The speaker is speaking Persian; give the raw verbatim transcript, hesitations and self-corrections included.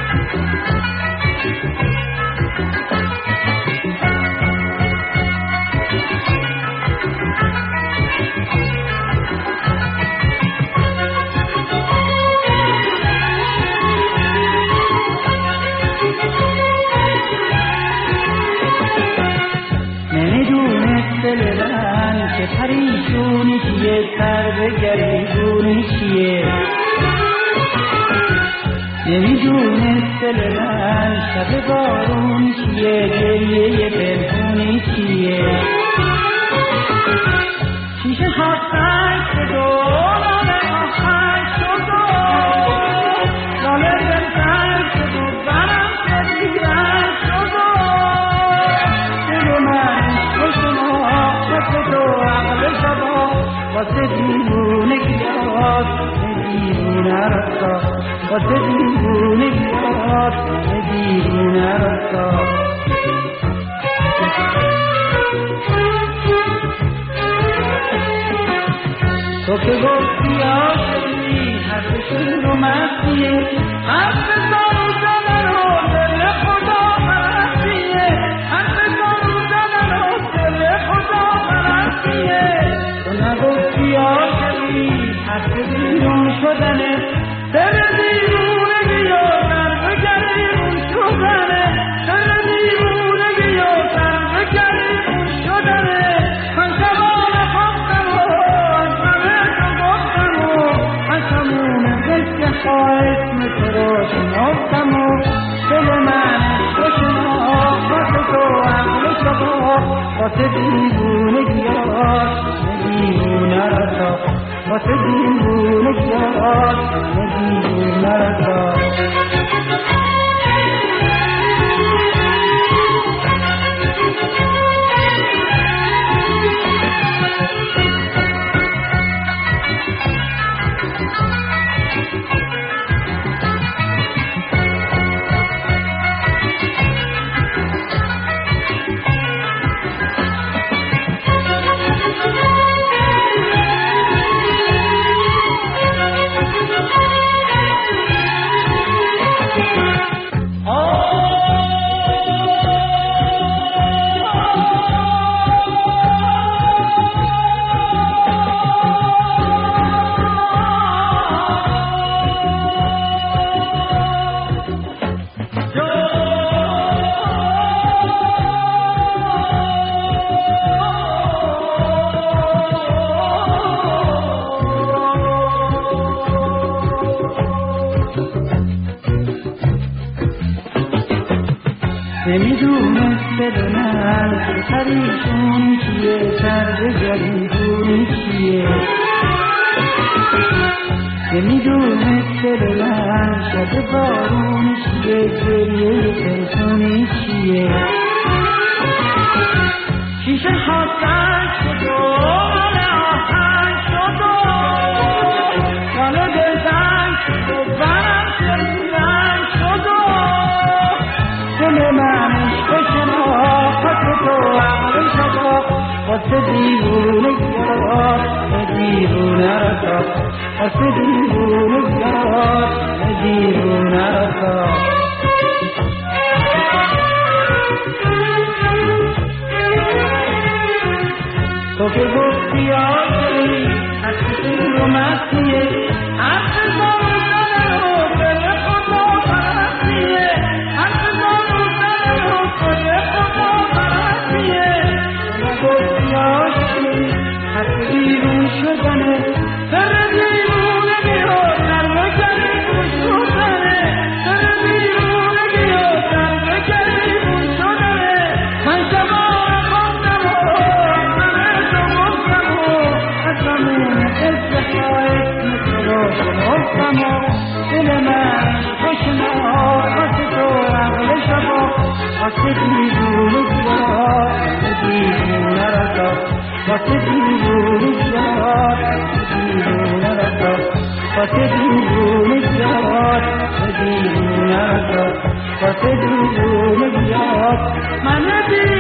پریشونی چیه سر به گریبونی چیه نمیدونست دل من شب بارون چیه گریه پنهونی چیه شیشه ها سنگ شد و لاله ها خنگ شد و لاله دل سنگ شد و برم شد بیرنگ شد و دل من خوشم آفت و عقل شبا واسه دیوونه گیاد دیوونه رسا واسه دیوونه گیاد دیوونه رسا تو که گفتی عاشقی حرفشون رو مستیه حرف دارو زدن و دل خدا پرستیه حرف دارو زدن و دل خدا پرستیه تو نگفتی عاشقی حرف بیرون شدنه دل دیوونه بیادن بگریمون شدنه دل دیوونه بیادن بگریمون شدنه من شبان خواستم اسم تو رو شناختم و دل من خوشنا واسه تو عقل شبا واسه دیوونه گیاد دیوونه رسا واسه دیوونه گیاد دیوونه رسا نمیدونست دل من پریشون چیه سر به گریبون چیه نمیدونست دل من شب بارون چیه گریه پنهونی چیه شیشه ها سنگ شد و لاله ها خنگ شد و لاله دل سنگ شد و برم شد رنگ شد و دل من شناخت تو عقل شبا واسه دیوونه گیاد دیوونه رسا واسه دیوونه گیاد دیوونه رسا تو که گفتی عاشقی حرفشون رو مستیه حرف دارو زدن و دل خدا پرستیه حرف دارو زدن و دل خدا پرستیه تو نگفتی عاشقی حرف بیرون شدنه سر دیوونه بیاد در بگریمون شدنه سر دیوونه بیاد در بگریمون شدنه من شبان خواستم و همه تو گفتم و قسمون اسم تو رو شناختم و دل من خوشنا واسه تو عقل شبا واسه دیوونه گیاد دیوونه رسا واسه دیوونه گیاد دیوونه رسا واسه دیوونه گیاد دیوونه رسا واسه دیوونه گیاد من